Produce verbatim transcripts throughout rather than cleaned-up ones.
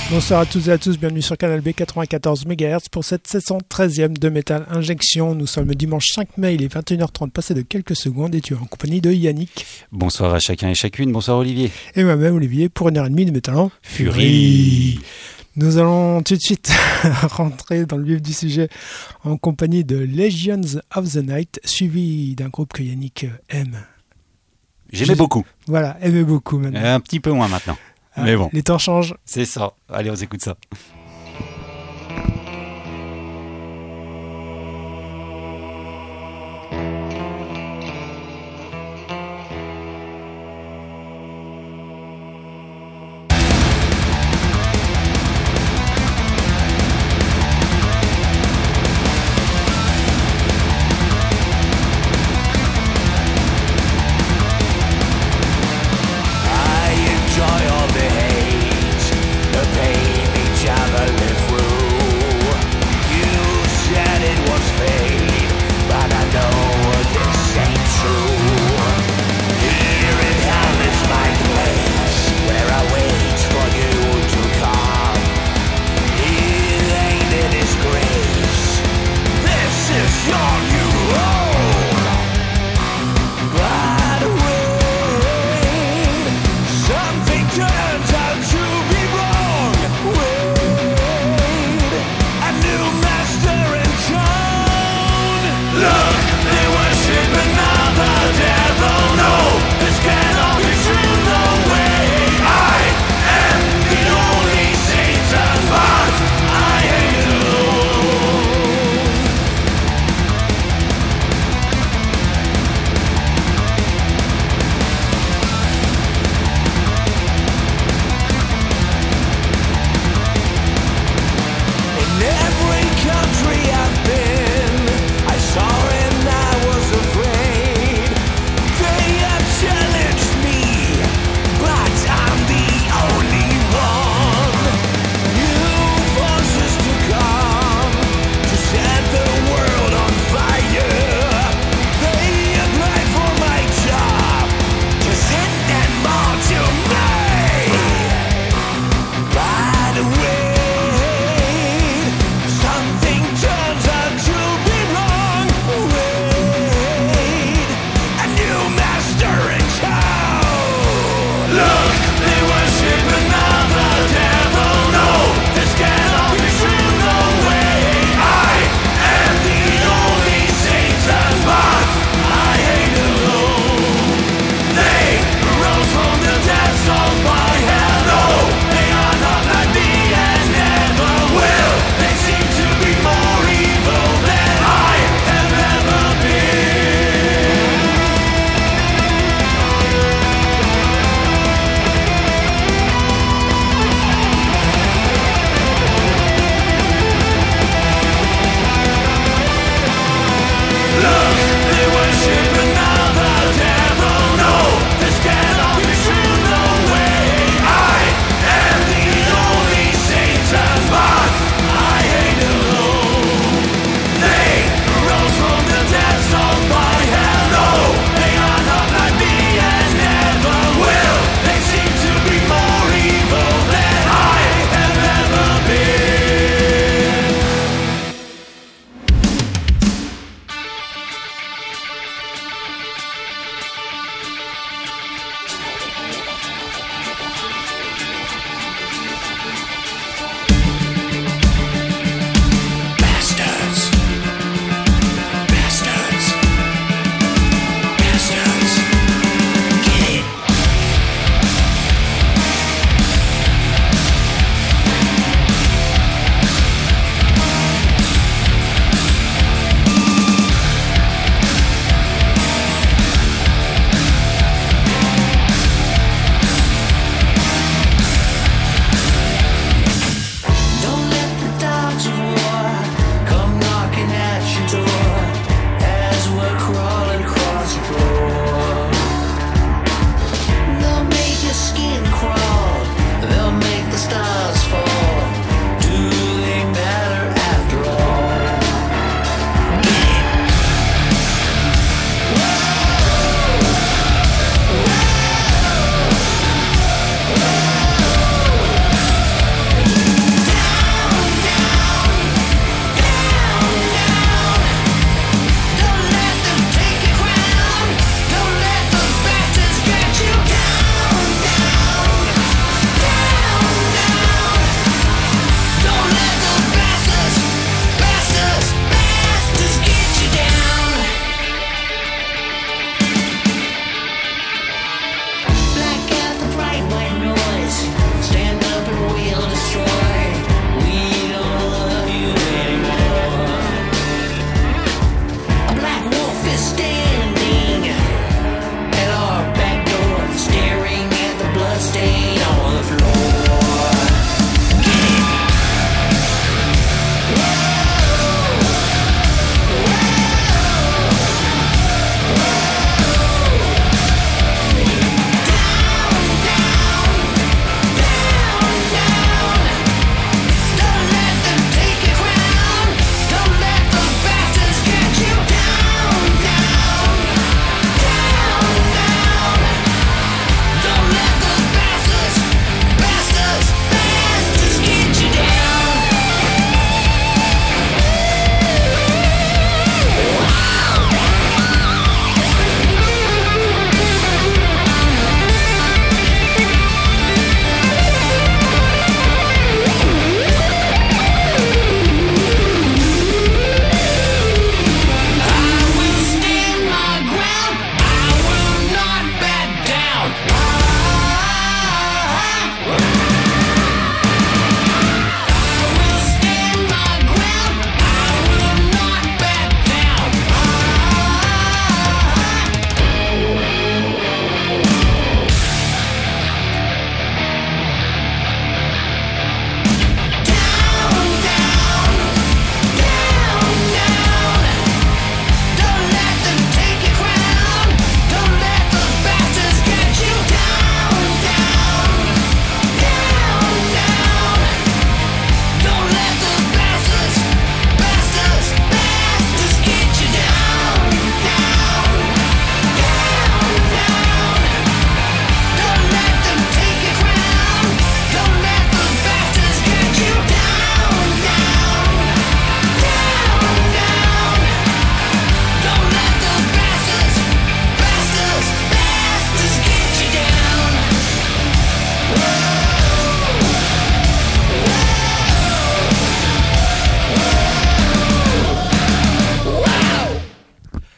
Bonsoir à toutes et à tous, bienvenue sur Canal B quatre-vingt-quatorze mégahertz pour cette sept cent treizième de Metal Injection. Nous sommes le dimanche cinq mai, il est vingt et une heures trente, passé de quelques secondes et tu es en compagnie de Yannick. Bonsoir à chacun et chacune, bonsoir Olivier. Et moi-même Olivier pour une heure et demie de Metal en Furie. Nous allons tout de suite rentrer dans le vif du sujet en compagnie de Legions of the Night, suivi d'un groupe que Yannick aime. J'aimais Je... beaucoup. Voilà, aimait beaucoup maintenant. Un petit peu moins maintenant. Ah, mais bon. Les temps changent. C'est ça. Allez, on écoute ça. Enjoy all the hate, the pain each other.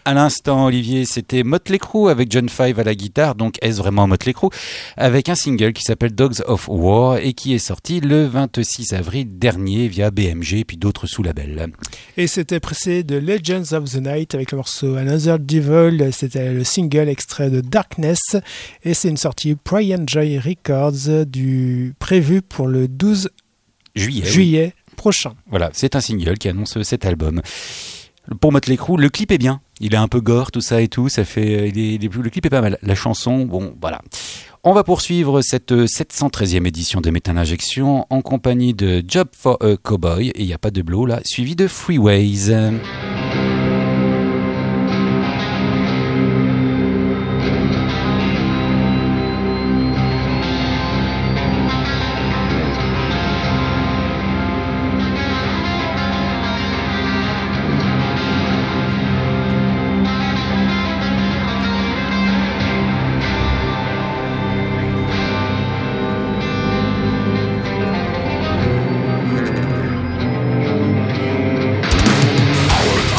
À l'instant, Olivier, c'était Motley Crue avec John Five à la guitare, donc est-ce vraiment Motley Crue, avec un single qui s'appelle Dogs of War et qui est sorti le vingt-six avril dernier via B M G et puis d'autres sous-labels. Et c'était précédé de Legends of the Night avec le morceau Another Devil, c'était le single extrait de Darkness et c'est une sortie Pride and Joy Records du prévu pour le douze juillet, juillet oui. prochain. Voilà, c'est un single qui annonce cet album. Pour Motley Crue, le clip est bien. Il est un peu gore, tout ça et tout. Ça fait, il est, il est, le clip est pas mal. La chanson, bon, voilà. On va poursuivre cette sept cent treizième édition de Metal Injection en compagnie de Job for a Cowboy, et il n'y a pas de blow là, suivi de Freeways. Our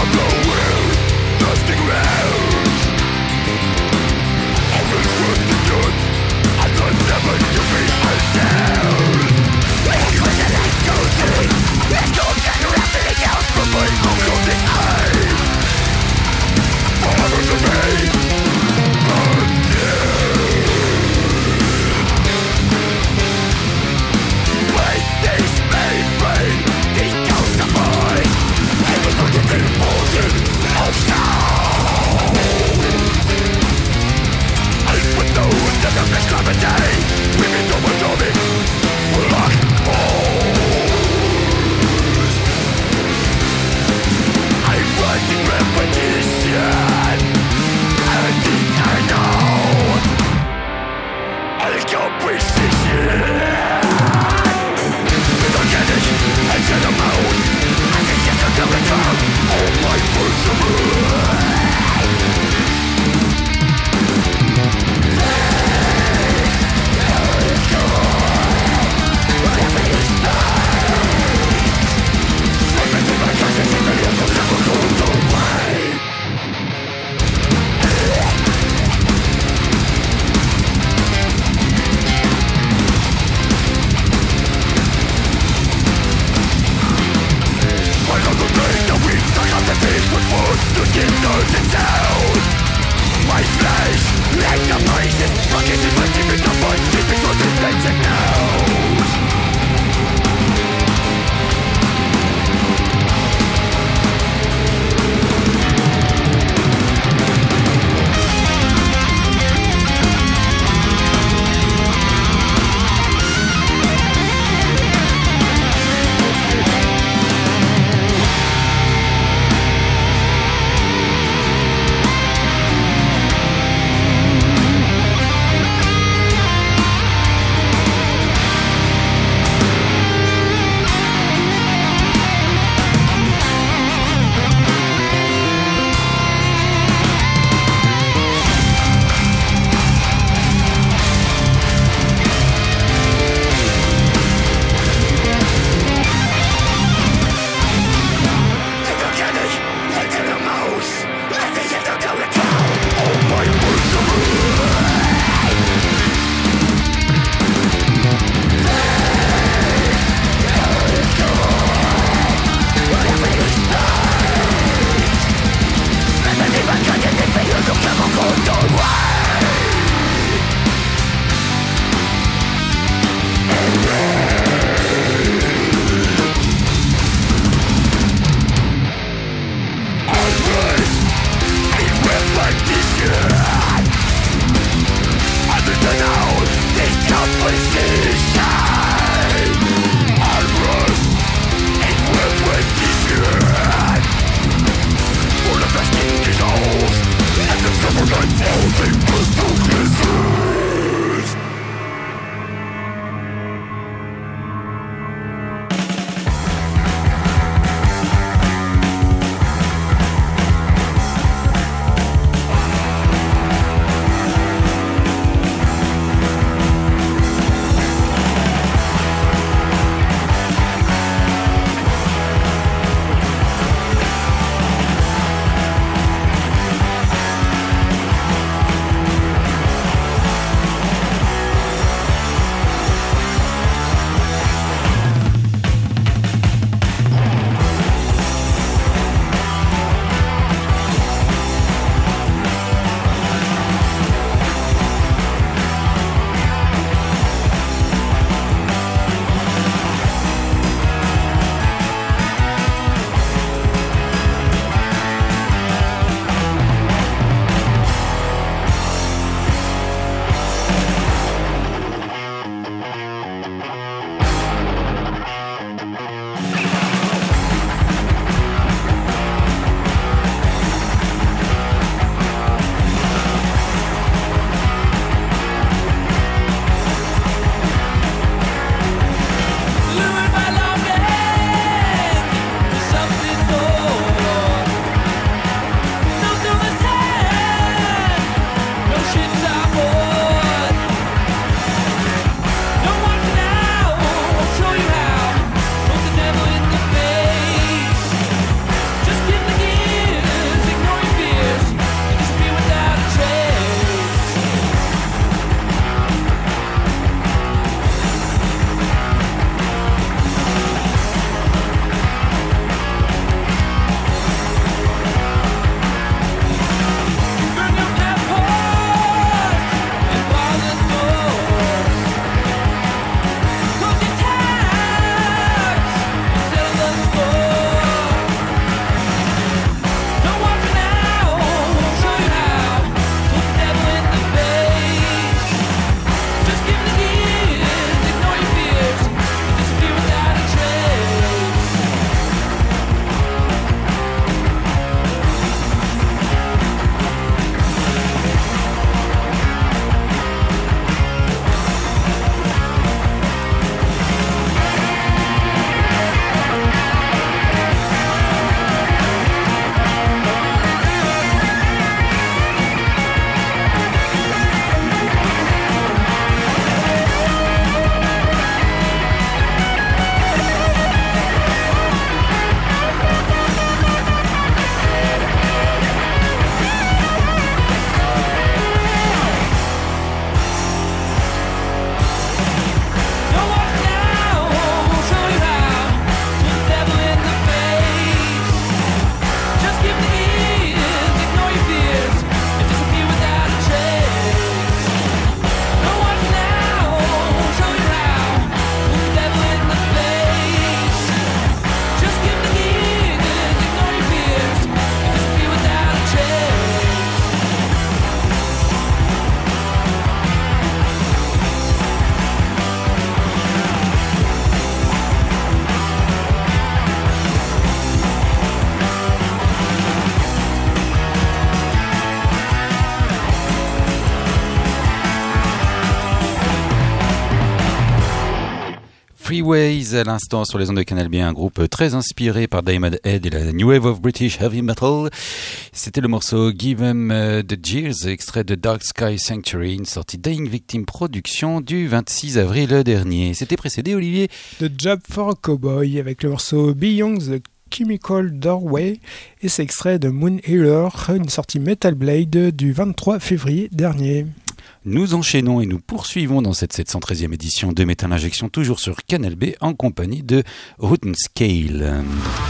Freeways à l'instant sur les ondes de Canal B, un groupe très inspiré par Diamond Head et la New Wave of British Heavy Metal. C'était le morceau Give 'em the Jeers, extrait de Dark Sky Sanctuary, une sortie Dying Victim Production du vingt-six avril dernier. C'était précédé, Olivier, de Job for a Cowboy avec le morceau Beyond the Chemical Doorway et c'est extrait de Moon Healer, une sortie Metal Blade du vingt-trois février dernier. Nous enchaînons et nous poursuivons dans cette sept cent treizième édition de Metal Injection, toujours sur Canal B, en compagnie de Rotten Scale.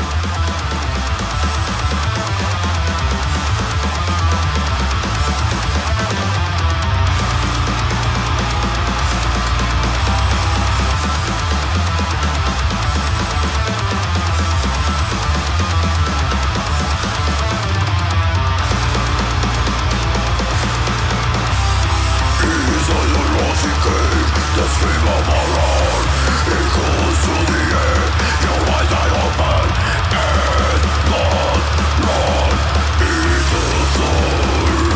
The stream of our own, it goes through the air. Your eyes are open, and blood run into the soul.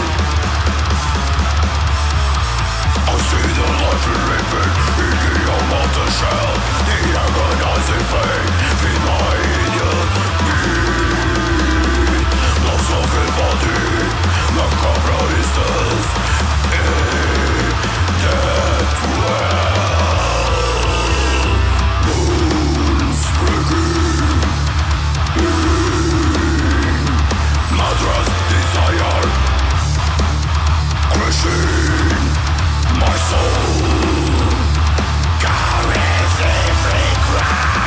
I see the life ripping in your mountain shell, the agonizing pain behind your beat. The soaking body, the macabre distance, in death well. Moons breaking, Madras desire, crushing my soul, carries every cry.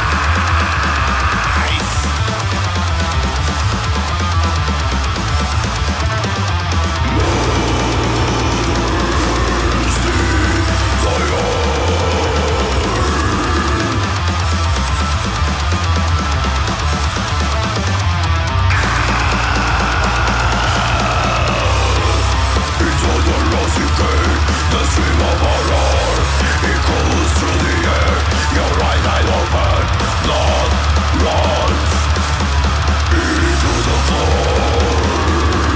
The stream of horror, it goes through the air. Your right eye open, blood runs into the floor.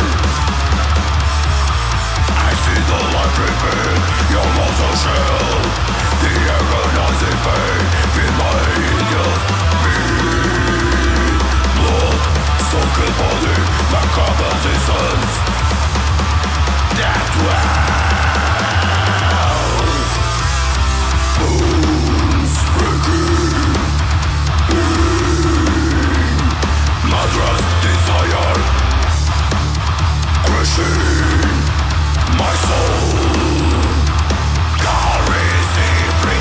I see the light ripping your mortal shell, the agonizing pain behind your beat. Blood, soaked body, macabre distance, that way. Moons breaking, Madras desire, crushing my soul, carries every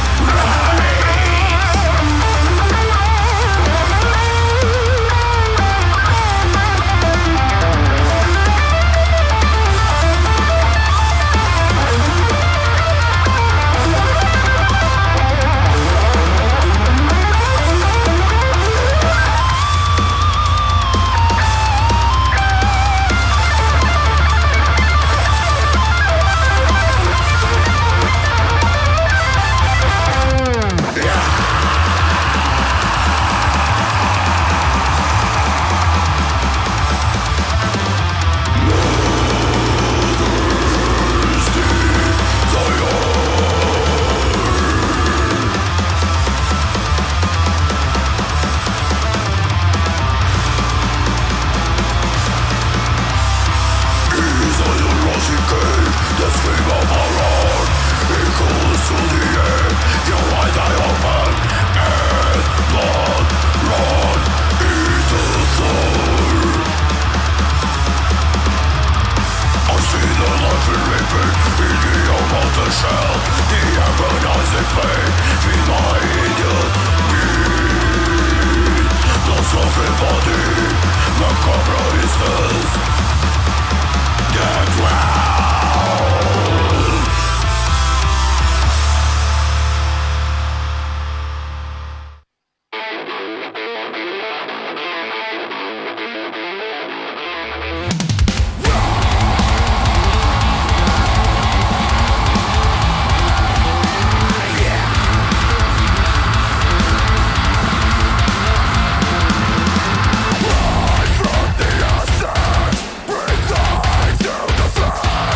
shell, the agonizing pain behind your beat. The soaking body, macabre distance, that well. From the ashes, breathe life to the flame.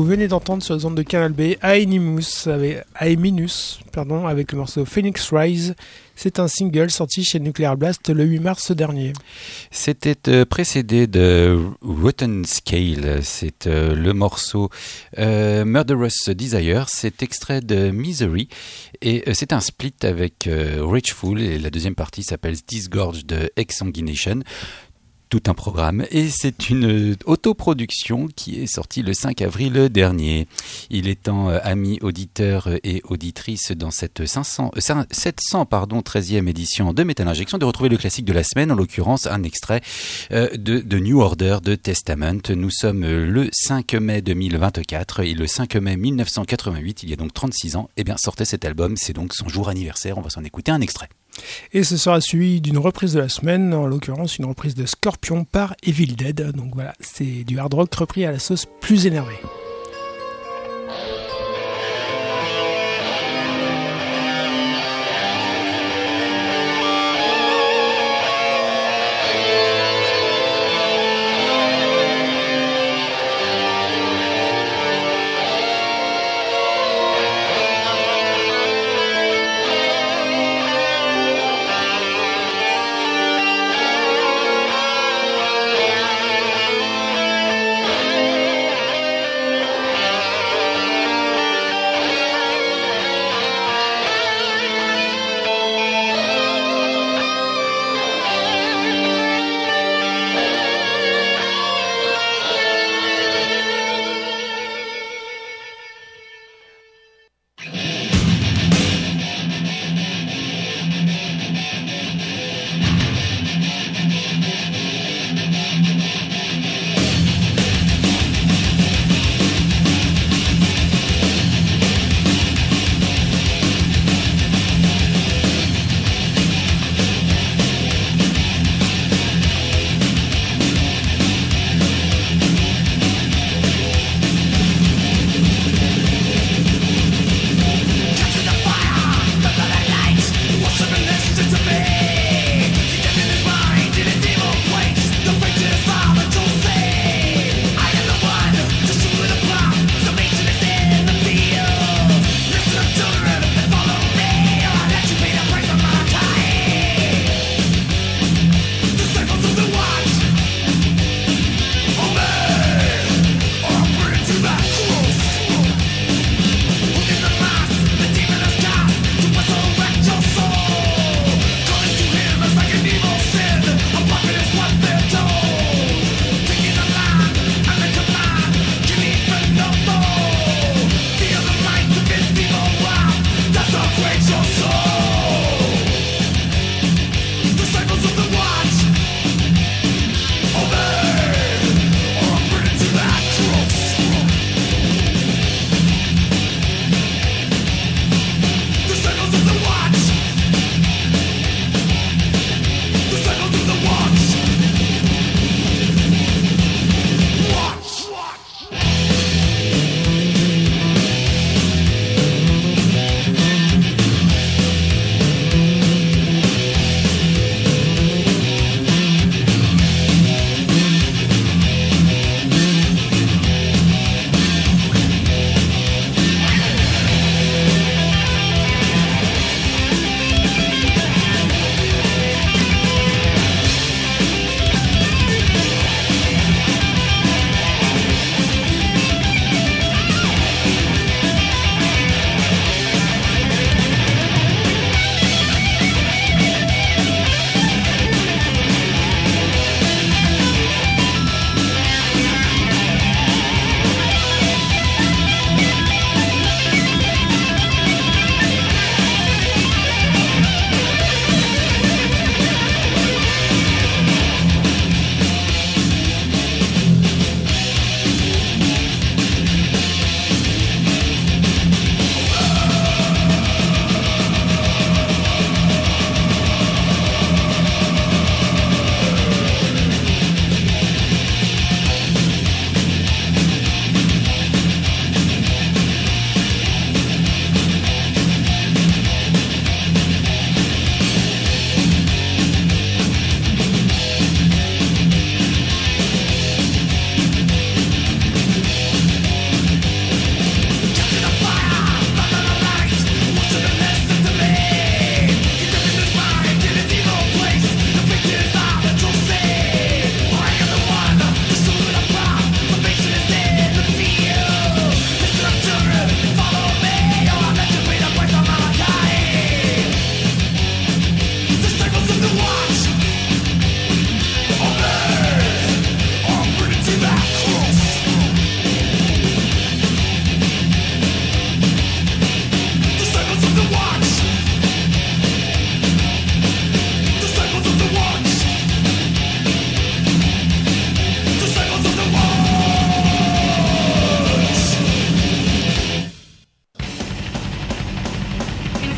venez d'entendre sur les ondes de Canal B Aenimus avec, Aeminus, pardon, avec le morceau Phoenix Rise. C'est un single sorti chez Nuclear Blast le huit mars dernier. C'était euh, précédé de Rotten Scale. C'est euh, le morceau euh, Murderous Desire. C'est extrait de Misery. Et euh, c'est un split avec euh, Rageful. Et la deuxième partie s'appelle Disgorge de Exsanguination. Tout un programme, et c'est une autoproduction qui est sortie le cinq avril dernier. Il est temps, euh, amis auditeurs et auditrices, dans cette cinq cents, euh, sept cent pardon, treizième édition de Metal Injection, de retrouver le classique de la semaine, en l'occurrence un extrait euh, de, de New Order de Testament. Nous sommes le cinq mai deux mille vingt-quatre, et le cinq mai mille neuf cent quatre-vingt-huit, il y a donc trente-six ans, et bien sortait cet album, c'est donc son jour anniversaire, on va s'en écouter un extrait. Et ce sera suivi d'une reprise de la semaine, en l'occurrence une reprise de Scorpion par Evil Dead. Donc voilà, c'est du hard rock repris à la sauce plus énervée.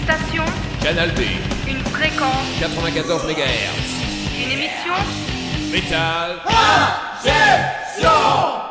station. Canal B. Une fréquence. quatre-vingt-quatorze mégahertz. Une émission. Métal. Injection.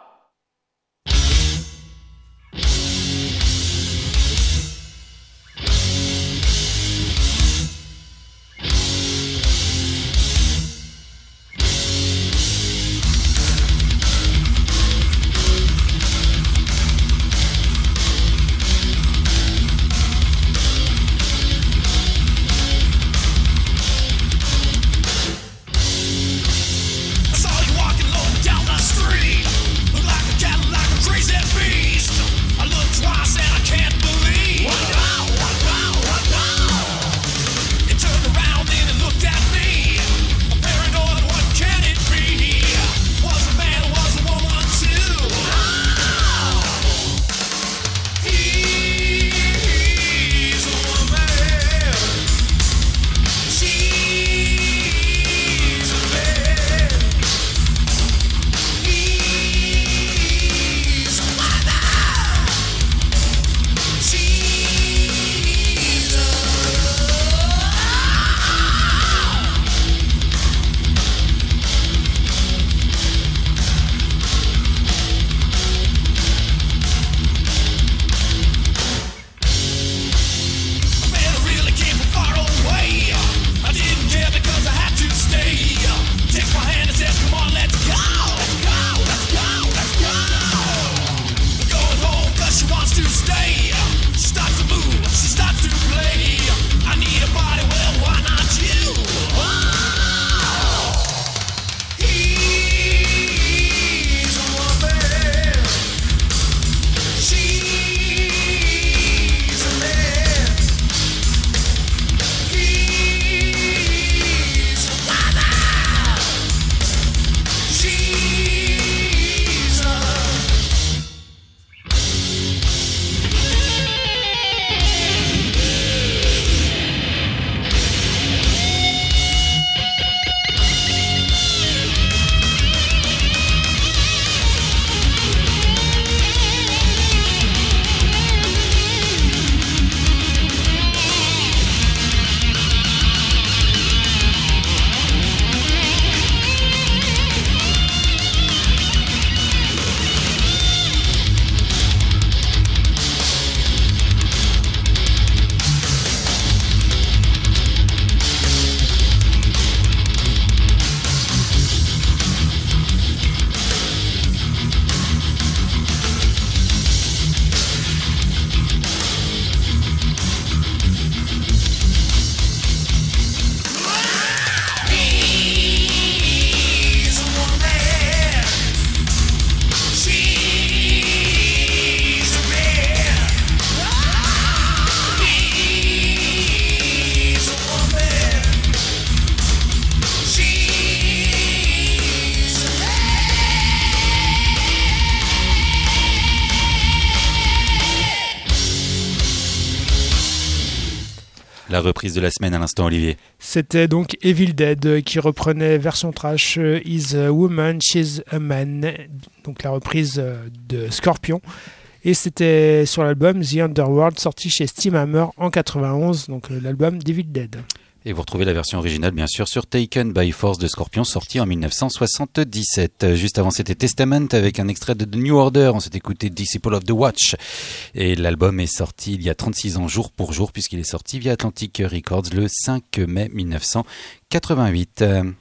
La reprise de la semaine à l'instant, Olivier. C'était donc Evil Dead qui reprenait version trash Is a Woman, She's a Man, donc la reprise de Scorpion. Et c'était sur l'album The Underworld sorti chez Steam Hammer en quatre-vingt-onze, donc l'album d'Evil Dead. Et vous retrouvez la version originale, bien sûr, sur Taken by Force de Scorpion, sorti en dix-neuf cent soixante-dix-sept. Juste avant, c'était Testament avec un extrait de The New Order. On s'est écouté Disciple of the Watch. Et l'album est sorti il y a trente-six ans, jour pour jour, puisqu'il est sorti via Atlantic Records le cinq mai dix-neuf cent quatre-vingt-huit.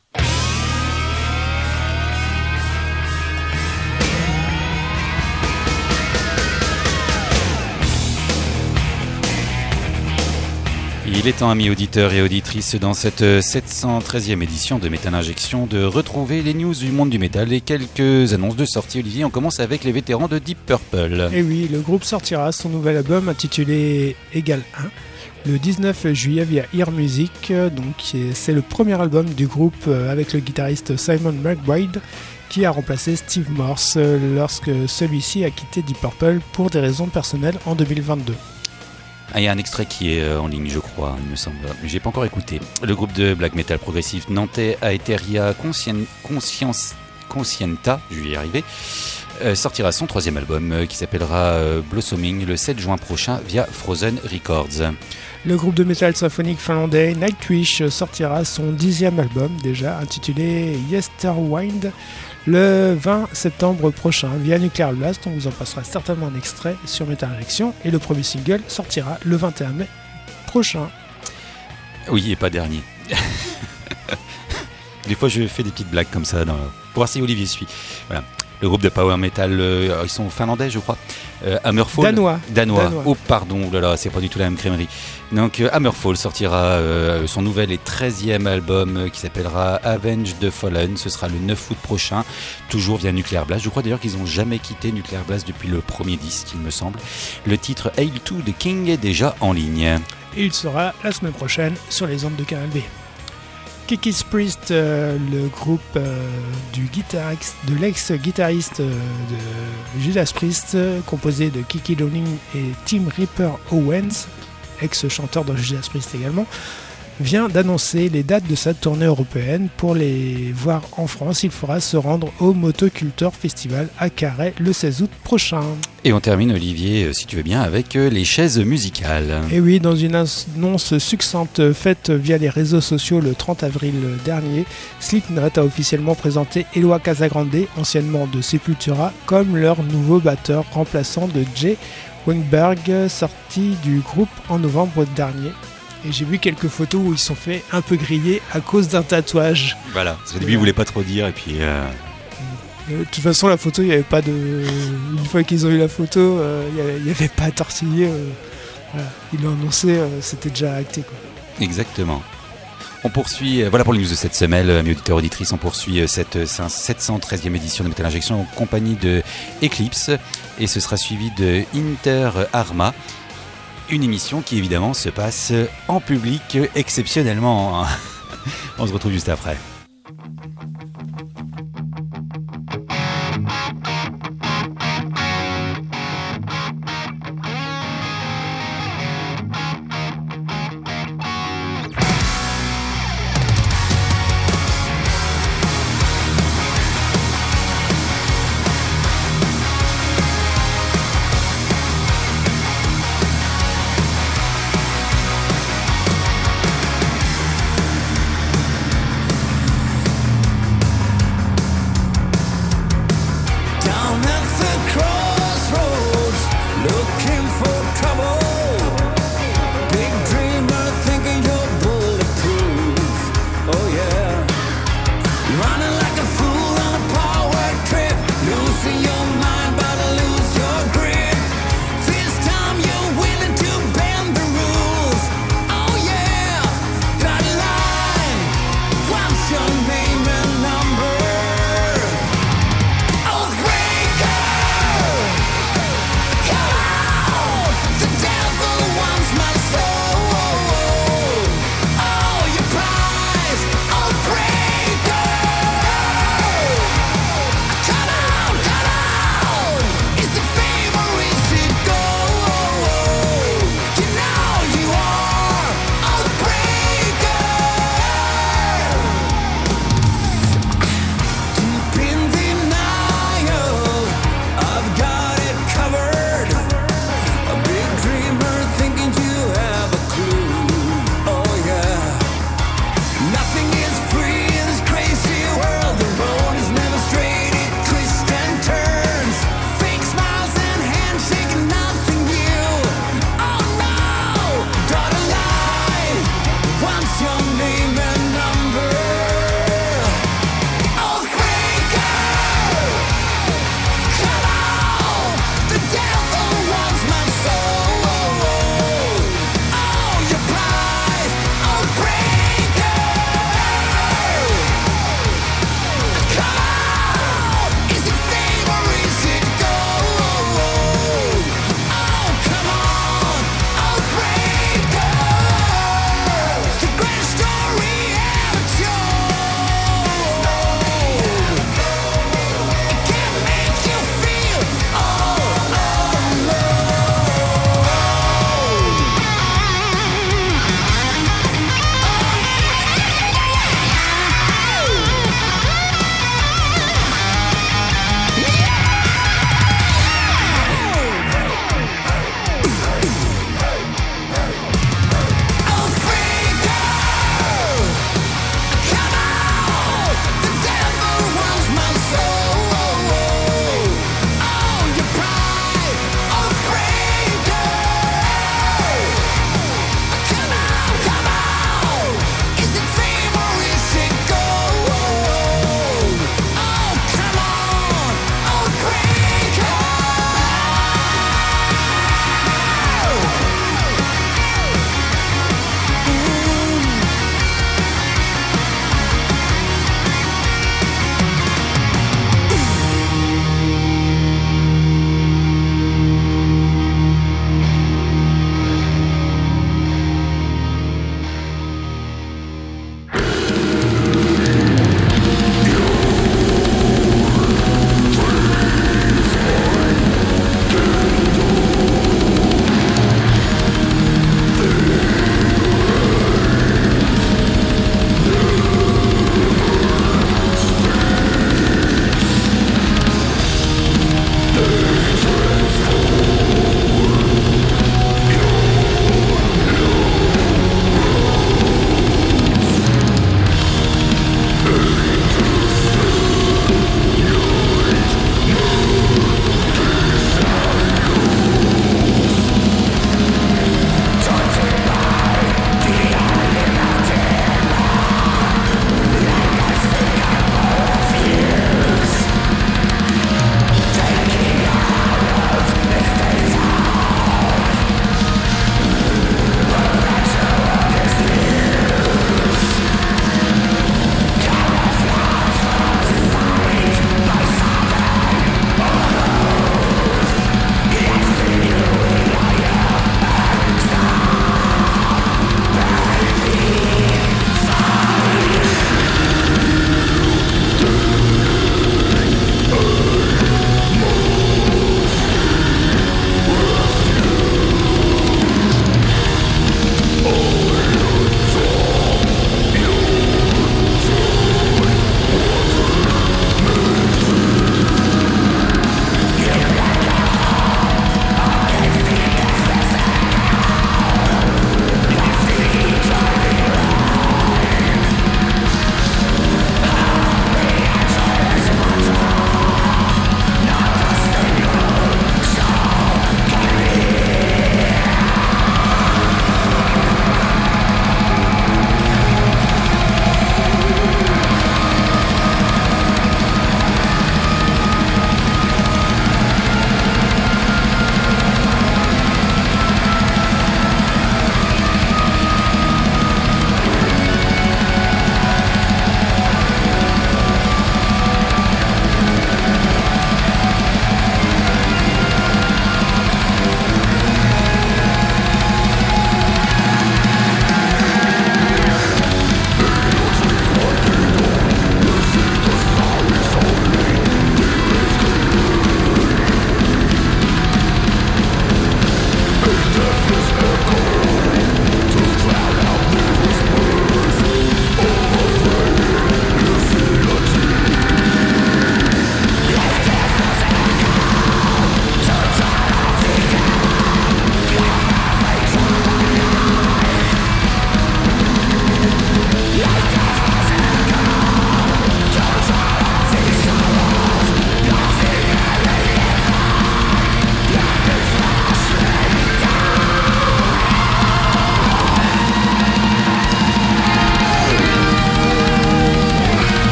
Il est temps, amis auditeurs et auditrices, dans cette sept cent treizième édition de Metal Injection, de retrouver les news du monde du métal et quelques annonces de sortie. Olivier, on commence avec les vétérans de Deep Purple. Et oui, le groupe sortira son nouvel album intitulé Égal un le dix-neuf juillet via Ear Music. Donc, c'est le premier album du groupe avec le guitariste Simon McBride qui a remplacé Steve Morse lorsque celui-ci a quitté Deep Purple pour des raisons personnelles en deux mille vingt-deux. Ah, il y a un extrait qui est en ligne, je crois, il me semble, mais j'ai pas encore écouté. Le groupe de black metal progressif nantais Aetheria Conscien... Conscience... Conscienta, je vais y arriver, euh, sortira son troisième album euh, qui s'appellera euh, Blossoming le sept juin prochain via Frozen Records. Le groupe de métal symphonique finlandais Nightwish sortira son dixième album, déjà intitulé Yesterwind, le vingt septembre prochain via Nuclear Blast. On vous en passera certainement un extrait sur Metal Injection et le premier single sortira le vingt et un mai prochain. Oui, et pas dernier. Des fois, je fais des petites blagues comme ça dans... pour voir si Olivier suit. Voilà. Le groupe de power metal, euh, ils sont finlandais, je crois. Euh, Hammerfall. Danois. Danois. Danois. Oh, pardon, oh là là, c'est pas du tout la même crèmerie. Donc, euh, Hammerfall sortira euh, son nouvel et treizième album euh, qui s'appellera Avenge the Fallen. Ce sera le neuf août prochain, toujours via Nuclear Blast. Je crois d'ailleurs qu'ils n'ont jamais quitté Nuclear Blast depuis le premier disque, il me semble. Le titre Hail to the King est déjà en ligne. Et il sera la semaine prochaine sur les ondes de Canal B. Kiki's Priest, euh, le groupe euh, du guitariste, de l'ex-guitariste euh, de Judas Priest, euh, composé de Kiki Downing et Tim Ripper Owens, ex-chanteur de Judas Priest également, vient d'annoncer les dates de sa tournée européenne. Pour les voir en France, il faudra se rendre au Motocultor Festival à Carhaix le seize août prochain. Et on termine, Olivier, si tu veux bien, avec les chaises musicales. Et oui, dans une annonce succincte faite via les réseaux sociaux le trente avril dernier, Slipknot a officiellement présenté Eloi Casagrande, anciennement de Sepultura, comme leur nouveau batteur remplaçant de Jay Weinberg, sorti du groupe en novembre dernier. Et j'ai vu quelques photos où ils sont fait un peu griller à cause d'un tatouage. Voilà, parce qu'au début, ils voulaient pas trop dire, et puis... Euh... De toute façon, la photo, il n'y avait pas de... Une fois qu'ils ont eu la photo, euh, il n'y avait pas à tortiller. Euh... Voilà. Ils l'ont annoncé, euh, c'était déjà acté, quoi. Exactement. On poursuit, euh, voilà pour les news de cette semaine, amis auditeurs, auditrices, on poursuit euh, cette euh, sept cent treizième édition de Metal Injection en compagnie de Eclipse, et ce sera suivi de Inter Arma. Une émission qui évidemment se passe en public exceptionnellement. On se retrouve juste après. We'll be right back.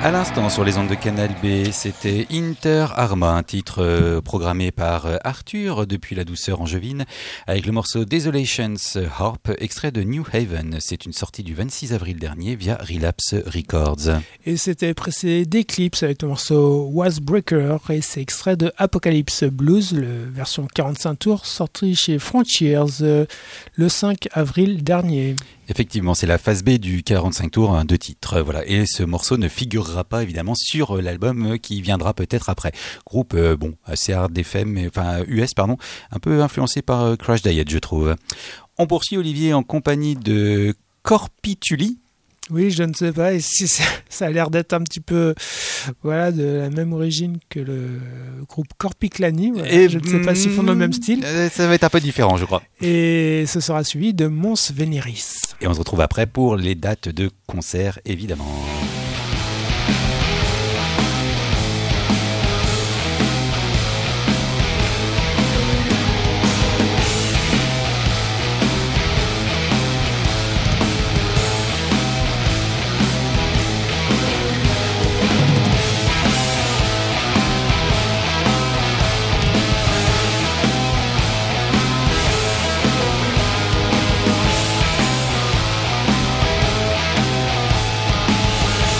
À l'instant, sur les ondes de Canal B, c'était Inter Arma, un titre euh, programmé par euh, Arthur depuis la douceur angevine, avec le morceau Desolations Harp, extrait de New Haven. C'est une sortie du vingt-six avril dernier via Relapse Records. Et c'était précédé d'Eclipse avec le morceau Was Breaker, et c'est extrait de Apocalypse Blues, le version quarante-cinq tours, sorti chez Frontiers euh, le cinq avril dernier. Effectivement, c'est la phase B du quarante-cinq tours, hein, deux titres, voilà. Et ce morceau ne figurera pas évidemment sur l'album qui viendra peut-être après. Groupe, euh, bon, assez hard F M, mais, enfin U S, pardon, un peu influencé par euh, Crash Diet, je trouve. On poursuit, Olivier, en compagnie de Corpituli. Oui, je ne sais pas. Et si ça, ça a l'air d'être un petit peu, voilà, de la même origine que le groupe Corpiclani. Voilà. Et je ne sais pas s'ils font le même style. Euh, ça va être un peu différent, je crois. Et ce sera suivi de Mons Veneris. Et on se retrouve après pour les dates de concert, évidemment. Thank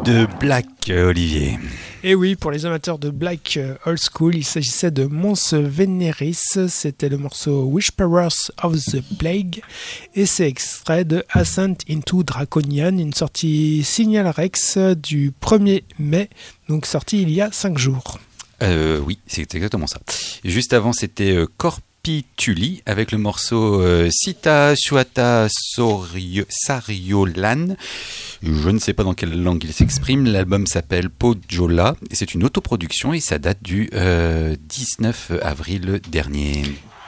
de Black, Olivier. Et oui, pour les amateurs de Black Old School, il s'agissait de Mons Veneris, c'était le morceau Whisperers of the Plague, et c'est extrait de Ascent into Draconian, une sortie Signal Rex du premier mai, donc sortie il y a cinq jours. Euh, oui, c'est exactement ça. Juste avant, c'était euh, Corpituli avec le morceau euh, Sita Suata Sorio, Sariolan. Je ne sais pas dans quelle langue il s'exprime. L'album s'appelle Pojola et c'est une autoproduction et ça date du euh, dix-neuf avril dernier.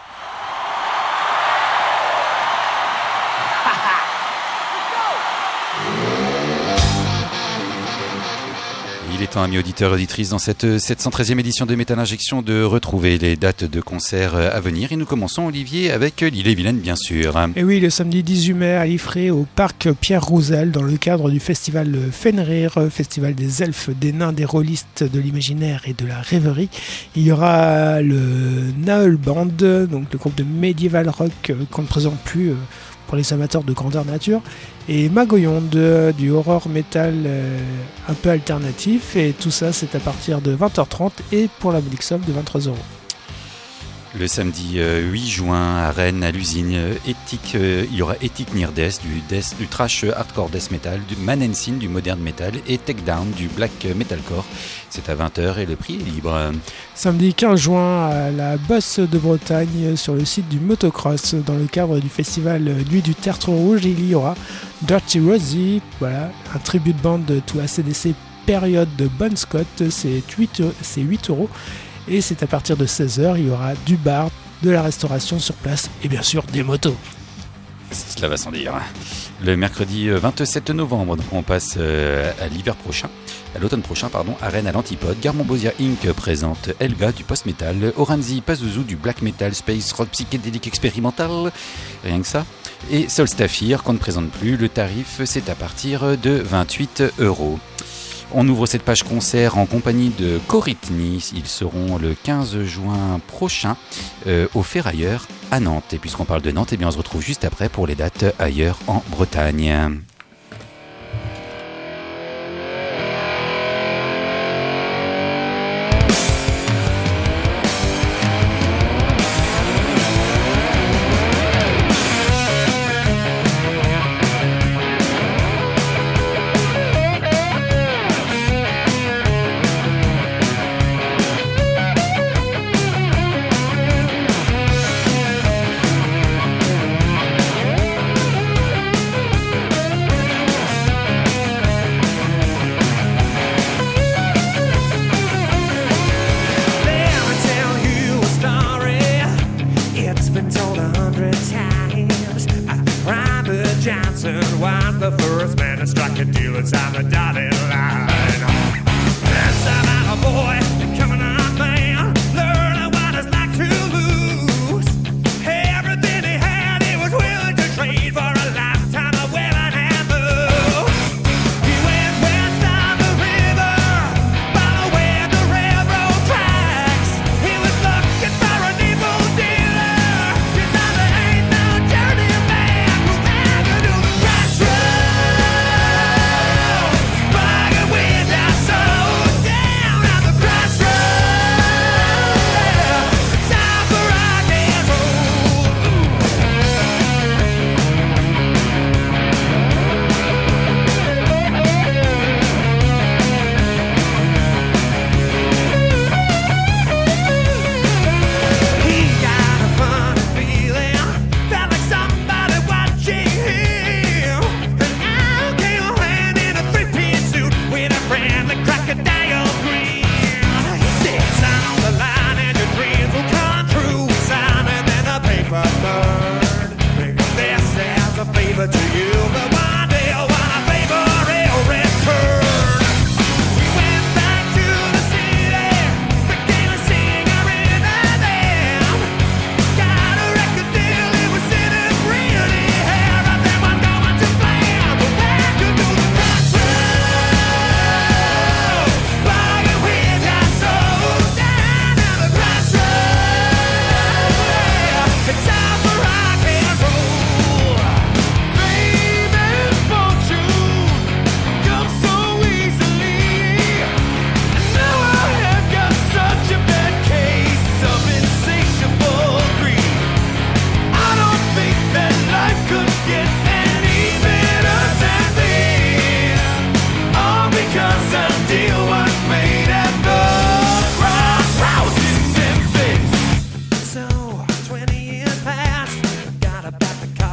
Il est temps, amis auditeurs et auditrices, dans cette sept cent treizième édition de Métal Injection, de retrouver les dates de concerts à venir. Et nous commençons, Olivier, avec l'Ille-et-Vilaine, bien sûr. Et oui, le samedi dix-huit mai à Liffré, au parc Pierre Roussel, dans le cadre du festival Fenrir, festival des elfes, des nains, des rôlistes, de l'imaginaire et de la rêverie. Il y aura le Naël Band, donc le groupe de médiéval rock qu'on ne présente plus pour les amateurs de grandeur nature, et Magoyonde, du horror metal euh, un peu alternatif, et tout ça c'est à partir de vingt heures trente et pour la modique somme de vingt-trois euros. Le samedi euh, huit juin à Rennes, à l'usine euh, Ethic, euh, il y aura Ethic Near Death, du, death, du trash hardcore death metal, du Manensin, du modern metal, et Take Down, du black metalcore. C'est à vingt heures et le prix est libre. Samedi quinze juin à la Bosse de Bretagne, sur le site du motocross, dans le cadre du festival Nuit du Tertre Rouge, il y aura Dirty Rosie, voilà, un tribute band to A C D C période de Bon Scott, c'est huit euros. Et c'est à partir de seize heures, il y aura du bar, de la restauration sur place et bien sûr des motos. Cela va sans dire. Le mercredi vingt-sept novembre, donc on passe à l'hiver prochain, à l'automne prochain, pardon, à Rennes à l'Antipode. Garmonbosia Incorporated présente Elga du post-metal, Oranzi Pazuzu du black metal, space rock psychédélique expérimental, rien que ça. Et Solstafir qu'on ne présente plus, le tarif c'est à partir de vingt-huit euros. On ouvre cette page concert en compagnie de Coritny. Ils seront le quinze juin prochain euh, au Ferrailleur à Nantes. Et puisqu'on parle de Nantes, eh bien on se retrouve juste après pour les dates ailleurs en Bretagne. Bye.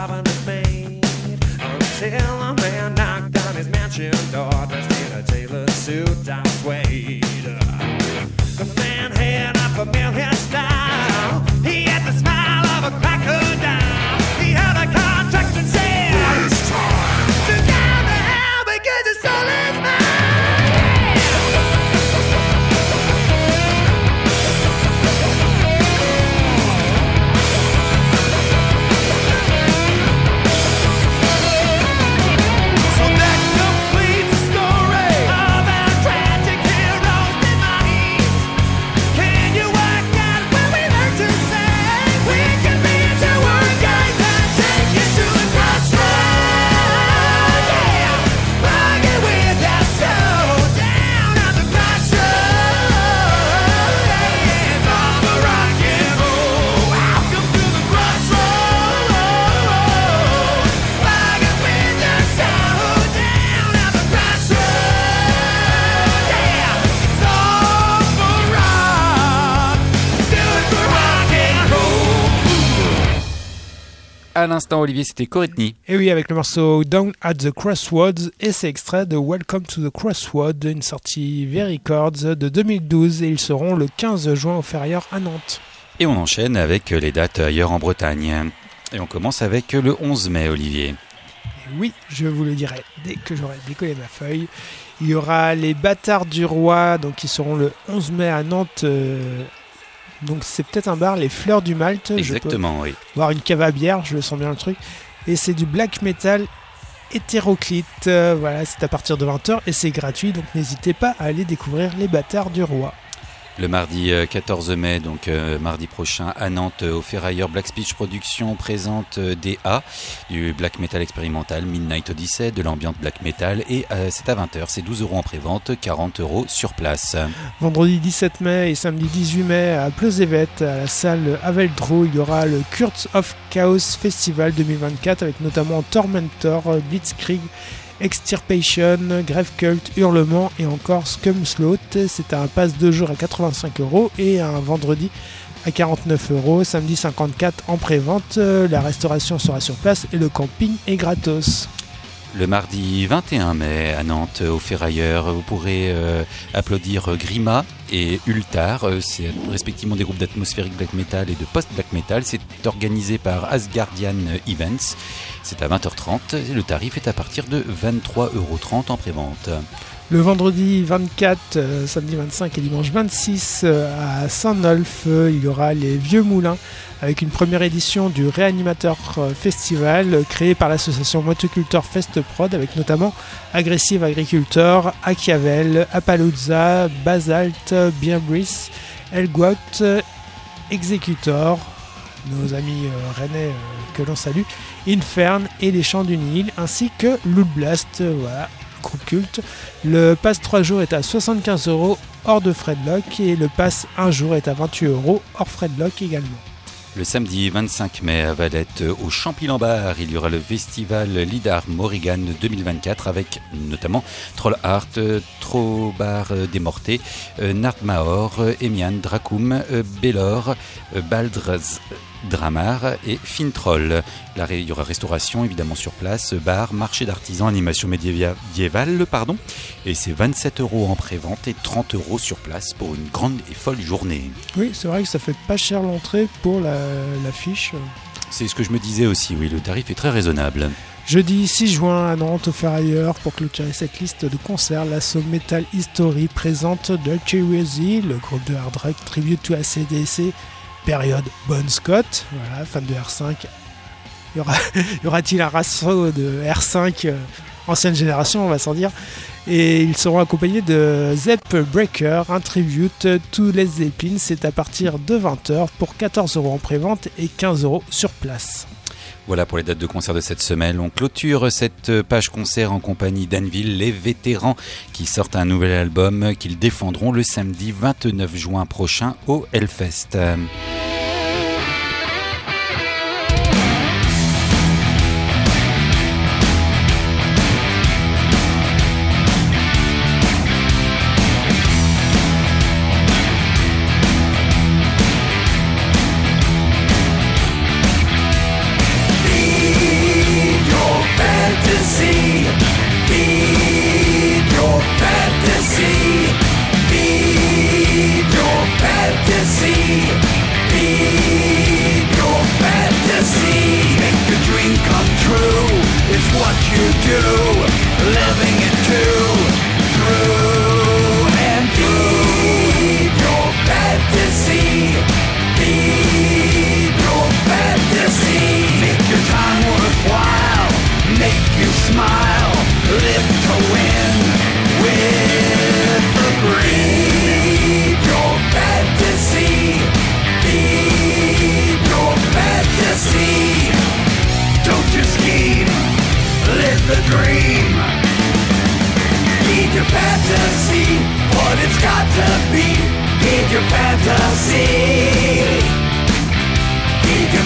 robin is made until a man knocked on his mansion door dressed in a tailor suit down suede. The man had a familiar style. He had the smile of a crocodile. He held a contract and said, "It's time to go to hell because his soul is mine." À l'instant, Olivier, c'était Courtney. Et oui, avec le morceau Down at the Crossroads, et c'est extrait de Welcome to the Crossroads, une sortie V-Records de deux mille douze, et ils seront le quinze juin au Ferrailleur à Nantes. Et on enchaîne avec les dates ailleurs en Bretagne. Et on commence avec le onze mai, Olivier. Et oui, je vous le dirai dès que j'aurai décollé ma feuille. Il y aura les Bâtards du Roi, donc ils seront le onze mai à Nantes. Euh, donc c'est peut-être un bar, les Fleurs du Malte. Exactement, oui. Voir une cave à bière, je le sens bien le truc. Et c'est du black metal hétéroclite. Euh, voilà, c'est à partir de vingt heures et c'est gratuit, donc n'hésitez pas à aller découvrir les Bâtards du Roi. Le mardi quatorze mai, donc euh, mardi prochain à Nantes, au Ferrailleur Black Speech Productions présente euh, D A, du black metal expérimental, Midnight Odyssey, de l'ambiance black metal, et euh, c'est à vingt heures, c'est douze euros en prévente, quarante euros sur place. Vendredi dix-sept mai et samedi dix-huit mai à Pleuzevet, à la salle Aveldro, il y aura le Curse of Chaos Festival deux mille vingt-quatre avec notamment Tormentor, Blitzkrieg, Extirpation, Grave Cult, Hurlement et encore Scumslot. C'est un pass deux jours à quatre-vingt-cinq euros et un vendredi à quarante-neuf euros, samedi cinquante-quatre en pré-vente. La restauration sera sur place et le camping est gratos. Le mardi vingt et un mai à Nantes, au Ferrailleur, vous pourrez euh, applaudir Grima et Ultar. Euh, c'est respectivement des groupes d'atmosphérique black metal et de post-black metal. C'est organisé par Asgardian Events. C'est à vingt heures trente. Le tarif est à partir de vingt-trois euros trente en prévente. Le vendredi vingt-quatre, euh, samedi vingt-cinq et dimanche vingt-six euh, à Saint-Nolf, euh, il y aura les Vieux Moulins avec une première édition du Réanimateur Festival euh, créé par l'association Motoculteur Fest Prod avec notamment Aggressive Agriculteur, Achiavel, Appalooza, Basalt, Beerbris, Elgoat, Executor, nos amis euh, rennais euh, que l'on salue, Infern et les Chants du Nil, ainsi que Loot Blast, euh, voilà. Groupe culte. Le pass trois jours est à soixante-quinze euros hors de frais de loc et le pass un jour est à vingt-huit euros hors frais de loc également. Le samedi vingt-cinq mai à Valette, au Champy-Lambar, il y aura le festival Lidar Morrigan deux mille vingt-quatre avec notamment Trollheart, Trobar Démorté, Nardmahor, Emian, Dracum, Belor, Baldraz Dramar et Fintroll. Là, il y aura restauration évidemment sur place, bar, marché d'artisans, animation médiévale, pardon. Et c'est vingt-sept euros en pré-vente et trente euros sur place pour une grande et folle journée. Oui, c'est vrai que ça fait pas cher l'entrée pour la, l'affiche. C'est ce que je me disais aussi, oui, le tarif est très raisonnable. Jeudi six juin à Nantes au Ferrailleur, pour clôturer cette liste de concerts, l'assaut Metal History présente Dirty Wizzy, le groupe de hard rock tribute to A C D C. Période Bon Scott, voilà, fan de R cinq. Y, aura, y aura-t-il un rasso de R cinq euh, ancienne génération, on va s'en dire. Et ils seront accompagnés de Zepp Breaker, un tribute to Led Zeppelin. C'est à partir de vingt heures pour quatorze euros en prévente et quinze euros sur place. Voilà pour les dates de concert de cette semaine. On clôture cette page concert en compagnie d'Anvil, les vétérans qui sortent un nouvel album qu'ils défendront le samedi vingt-neuf juin prochain au Hellfest. Be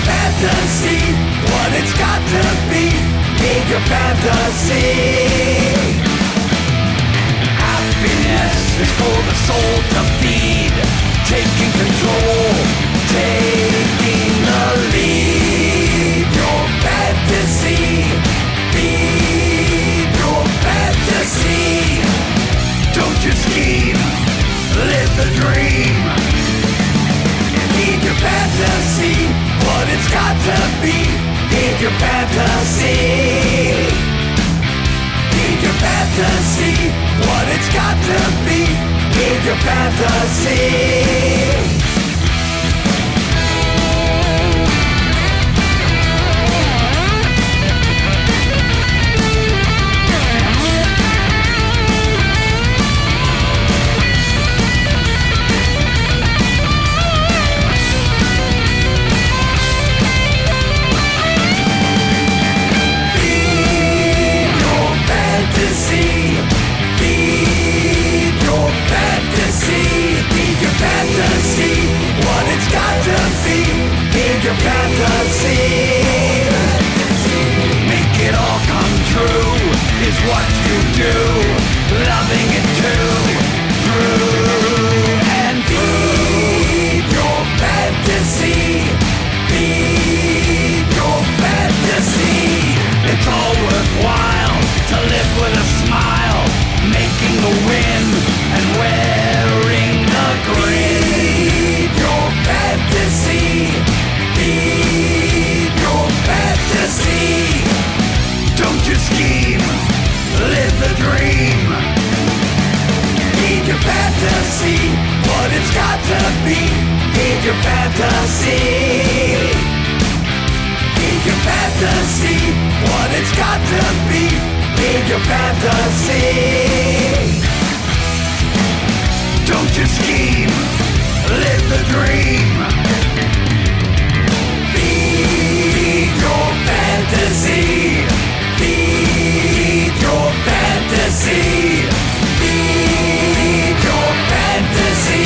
fantasy, what it's got to be. Feed your fantasy. Happiness is for the soul to feed. Taking control, taking the lead. Your fantasy, feed your fantasy. Don't you scheme, live the dream. Feed your fantasy, what it's got to be. Feed your fantasy. Feed your fantasy, what it's got to be. Feed your fantasy. Fantasy, what it's got to be. Feed your fantasy. Make it all come true is what you do. Loving it too, through and through. Feed your fantasy. Feed your fantasy. It's all worthwhile to live with a smile, making the win and wearing the grin. Feed your fantasy. Feed your fantasy. Don't you scheme, live the dream. Feed your fantasy, what it's got to be. Feed your fantasy. Feed your fantasy, what it's got to be. Feed your fantasy. Don't you scheme, live the dream. Feed your fantasy. Feed your fantasy. Feed your fantasy.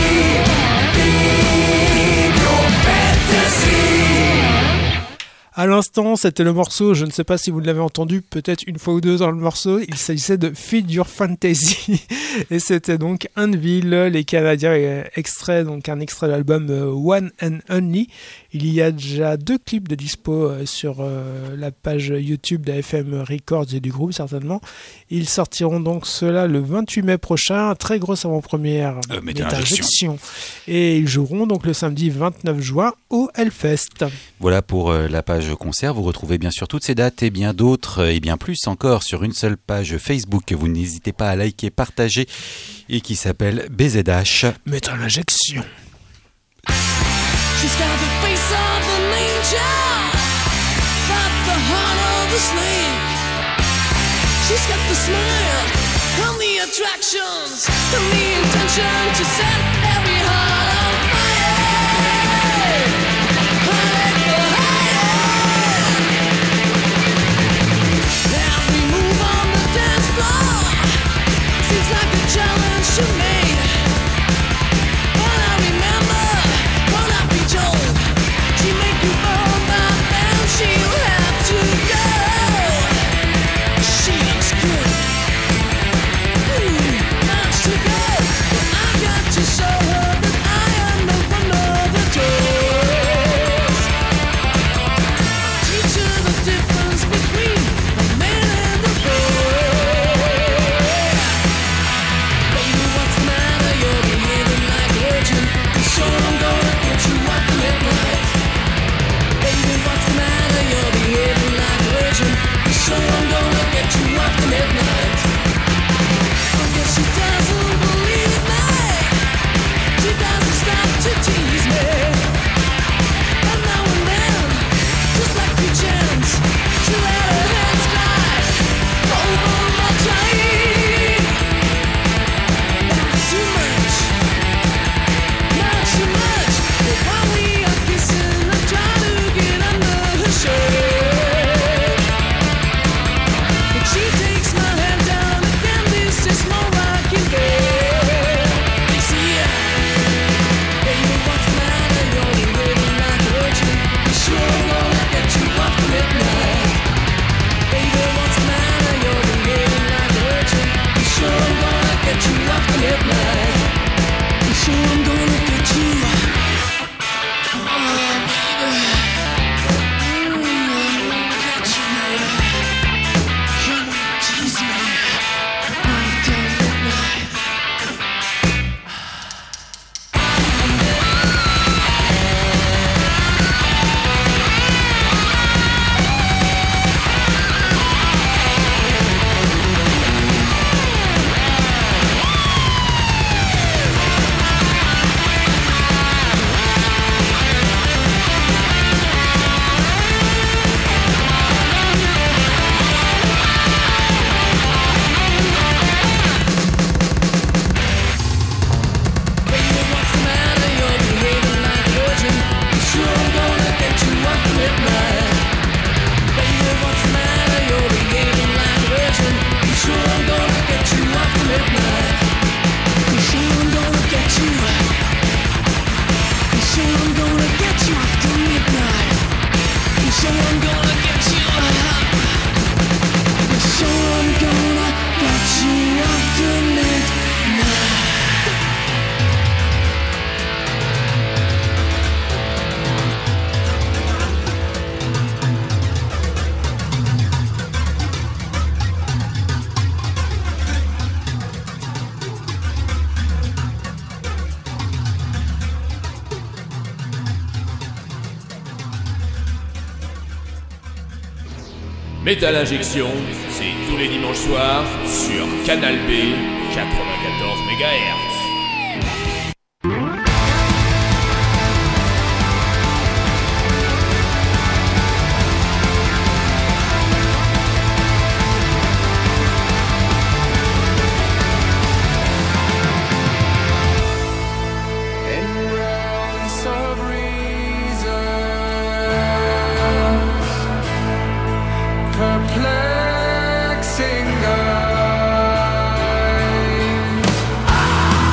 Feed your fantasy. À l'instant, c'était le morceau, je ne sais pas si vous l'avez entendu, peut-être une fois ou deux dans le morceau, il s'agissait de Feed Your Fantasy, et c'était donc Anvil, les Canadiens, extrait, donc un extrait de l'album One and Only. Il y a déjà deux clips de dispo sur euh, la page YouTube d'A F M Records et du groupe certainement. Ils sortiront donc cela le vingt-huit mai prochain, très grosse avant-première, euh, Métal-Injection. Et ils joueront donc le samedi vingt-neuf juin au Hellfest. Voilà pour euh, la page concert. Vous retrouvez bien sûr toutes ces dates et bien d'autres et bien plus encore sur une seule page Facebook que vous n'hésitez pas à liker, partager et qui s'appelle B Z H. Métal-Injection. She's got the face of an angel, got the heart of a snake. She's got the smile and the attractions and the intention to set every heart on fire. Heartache for hire. Every move on the dance floor seems like a challenge to me. She'll have to go. She looks good. Ooh, nice to go. But I've got to show her that I am no one of the toys. Teach her the difference between a man and a boy. Baby, what's the matter? You're behaving like a virgin. I'm sure I'm gonna get you at the midnight. Baby, what's the matter? You're behaving like a virgin. You sure I'm gonna get you after midnight? I guess she doesn't believe me. She doesn't stop to tease me. And now and then, just like a chance, she let her hands glide over my chain. Not too much, not too much. But while we are kissing, I try to get under her shirt. So I'm gonna get you. So I'm gonna get you off the net now. Metal Injection, c'est tous les dimanches soirs sur Canal B quatre-vingt-quatorze mégahertz. Perplexing eyes.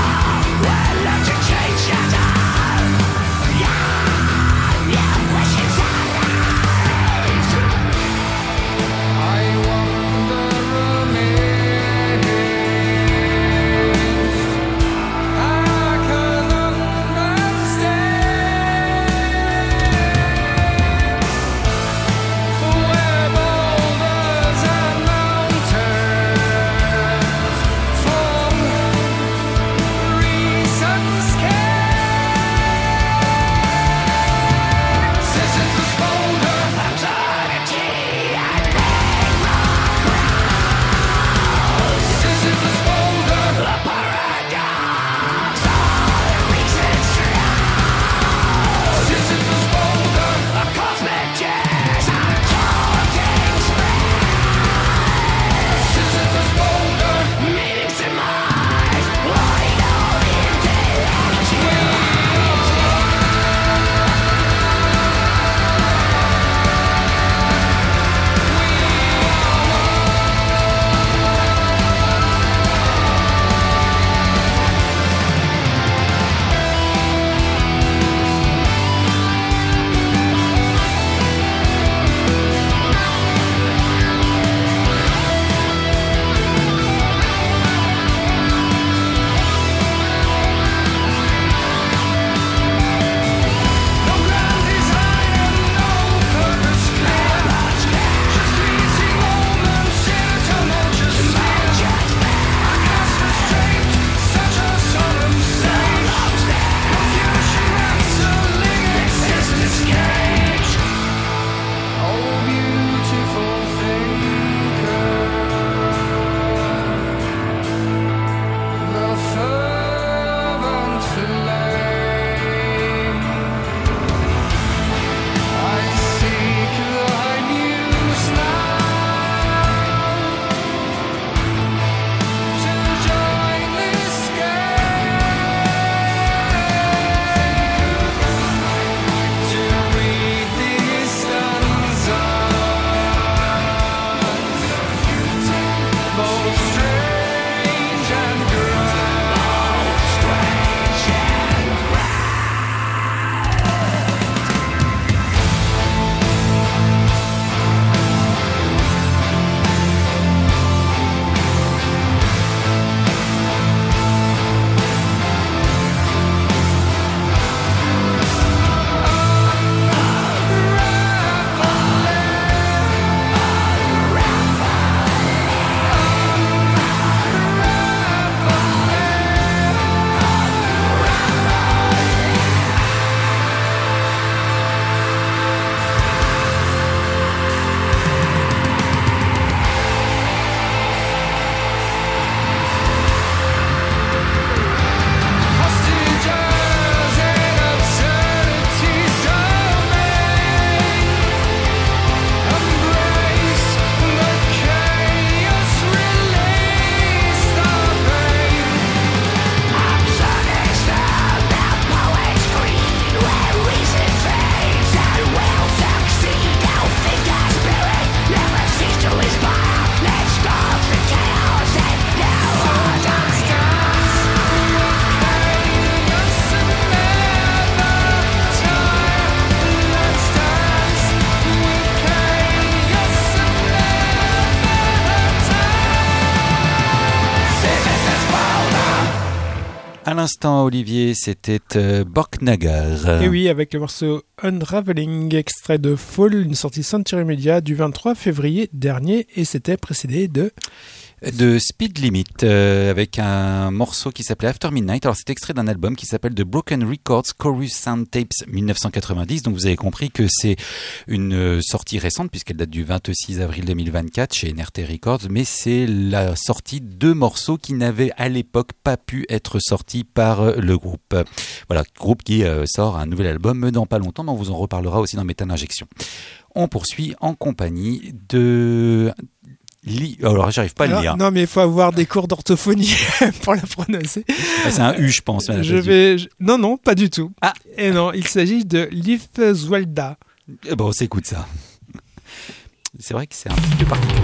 l'instant, Olivier, c'était euh, Borknagar. Et oui, avec le morceau Unraveling, extrait de Fall, une sortie Century Media du vingt-trois février dernier, et c'était précédé de... de Speed Limit, euh, avec un morceau qui s'appelait After Midnight. Alors c'est extrait d'un album qui s'appelle The Broken Records Chorus Sound Tapes dix-neuf cent quatre-vingt-dix, donc vous avez compris que c'est une euh, sortie récente puisqu'elle date du vingt-six avril deux mille vingt-quatre chez N R T Records, mais c'est la sortie de morceaux qui n'avaient à l'époque pas pu être sortis par euh, le groupe. Voilà, groupe qui euh, sort un nouvel album dans pas longtemps, mais on vous en reparlera aussi dans Métal Injection. On poursuit en compagnie de... Li... Alors, j'arrive pas à le Alors, lire. non, mais il faut avoir des cours d'orthophonie pour la prononcer. Ah, c'est un U, je pense. Je vais... je- Non, non, pas du tout. Ah. Et non, il s'agit de Livswalda. Bon, on s'écoute ça. C'est vrai que c'est un petit peu particulier.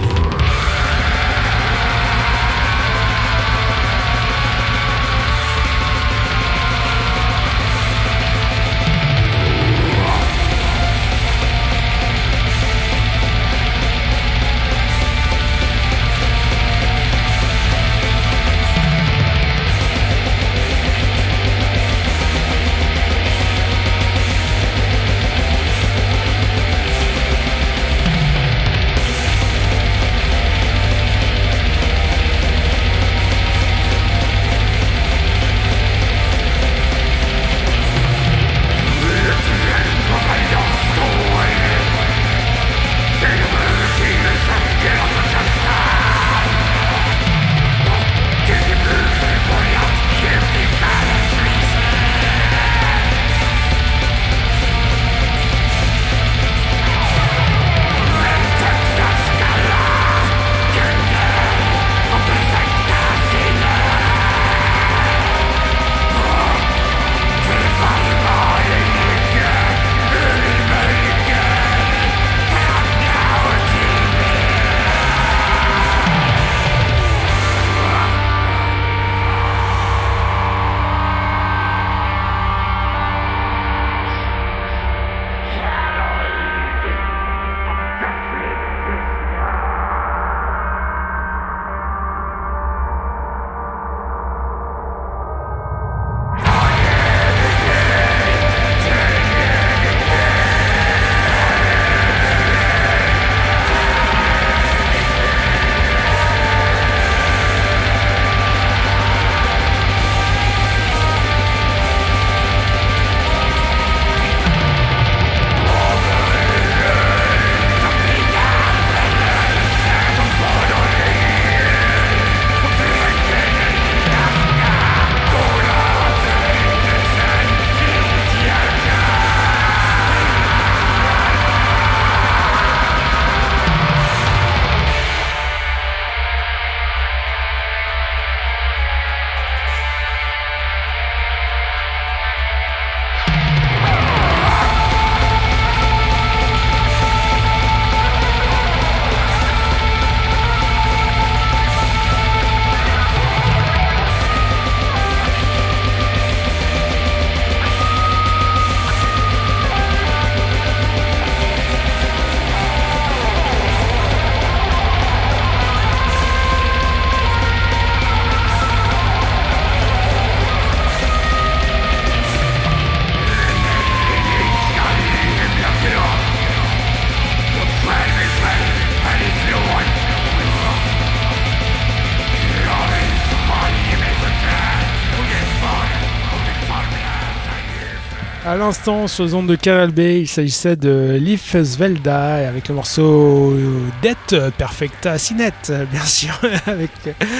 À l'instant, sur zone de Canal B, il s'agissait de Livswalda avec le morceau Death Perfecta Sinet, bien sûr, avec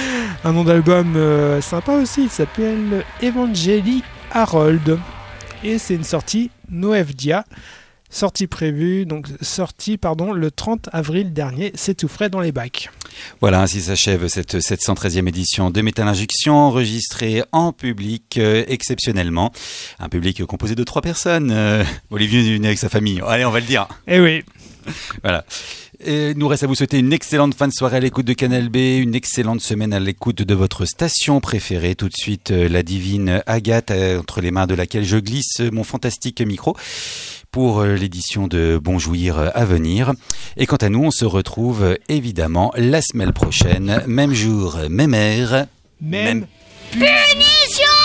un nom d'album euh, sympa aussi, il s'appelle Evangeli Harold. Et c'est une sortie Noevdia, sortie prévue, donc sortie pardon, le trente avril dernier, c'est tout frais dans les bacs. Voilà, ainsi s'achève cette sept cent treizième édition de Métal Injection, enregistrée en public euh, exceptionnellement. Un public composé de trois personnes. Euh, Olivier est venu avec sa famille. Allez, on va le dire. Eh oui. Voilà. Et nous reste à vous souhaiter une excellente fin de soirée à l'écoute de Canal B, une excellente semaine à l'écoute de votre station préférée. Tout de suite, euh, la divine Agathe, euh, entre les mains de laquelle je glisse mon fantastique micro, pour l'édition de Bon Jouir à venir. Et quant à nous, on se retrouve évidemment la semaine prochaine, même jour, même heure, Même, même... Punition!